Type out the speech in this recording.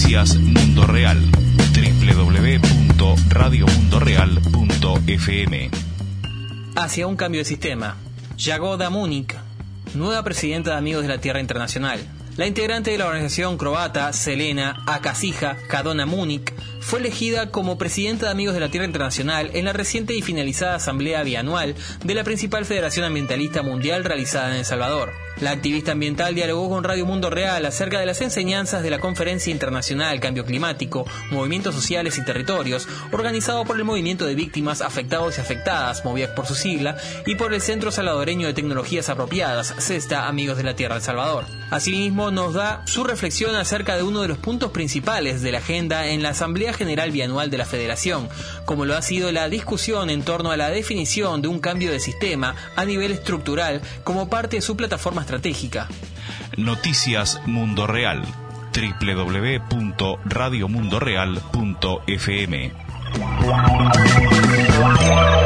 Noticias Mundo Real. www.radiomundoreal.fm. Hacia un cambio de sistema. Jagoda Munik, nueva presidenta de Amigos de la Tierra Internacional. La integrante de la organización croata, Selena Akasija Kadona Munik, fue elegida como presidenta de Amigos de la Tierra Internacional en la reciente y finalizada asamblea bianual de la principal federación ambientalista mundial realizada en El Salvador. La activista ambiental dialogó con Radio Mundo Real acerca de las enseñanzas de la Conferencia Internacional Cambio Climático, Movimientos Sociales y Territorios, organizado por el Movimiento de Víctimas Afectados y Afectadas, MOVIAC por su sigla, y por el Centro Salvadoreño de Tecnologías Apropiadas, CESTA Amigos de la Tierra El Salvador. Asimismo, nos da su reflexión acerca de uno de los puntos principales de la agenda en la Asamblea General Bianual de la Federación, como lo ha sido la discusión en torno a la definición de un cambio de sistema a nivel estructural como parte de su plataforma estratégica. Noticias Mundo Real. www.radiomundoreal.fm.